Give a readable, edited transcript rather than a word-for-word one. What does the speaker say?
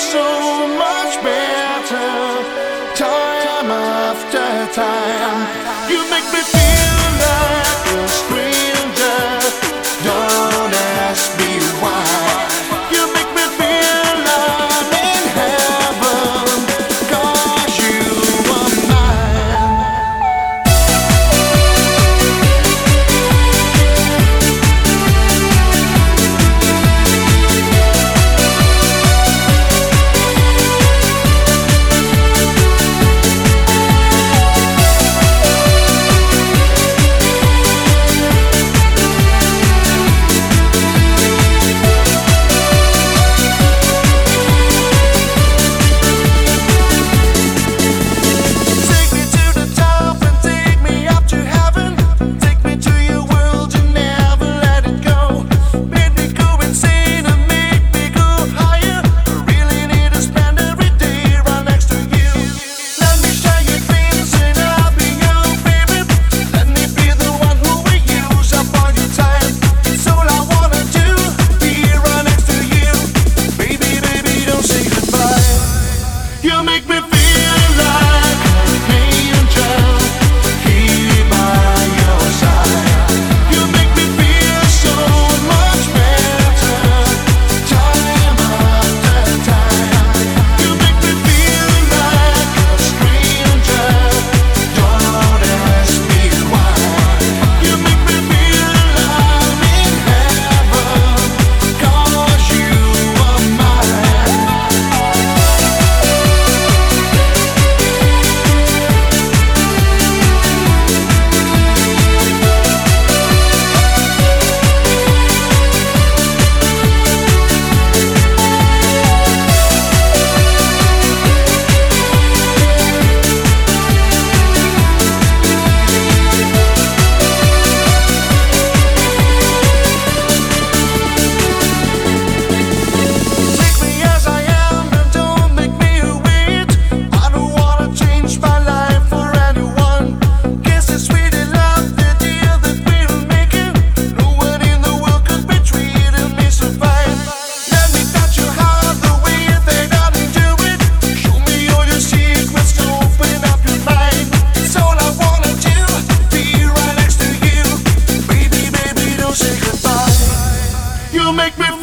so much better time after time. You make me feel like a stranger. Don't ask me why. You make me feel I'm in heaven, 'cause you are mine. You make me feel like an angel here by your side. You make me feel so much better time after time. You make me feel like a stranger. Don't ask me why. You make me feel I'm in heaven, 'cause you are mine. Take me as I am and don't make me wait. I don't wanna change my life for anyone. Guess it's really love, the deal that we're making. No one in the world could be treating me so fine. Let me touch your heart the way they got me do it. Show me all your secrets to open up your mind. It's all I wanna do, be right next to you. Baby, baby, don't say goodbye. You make me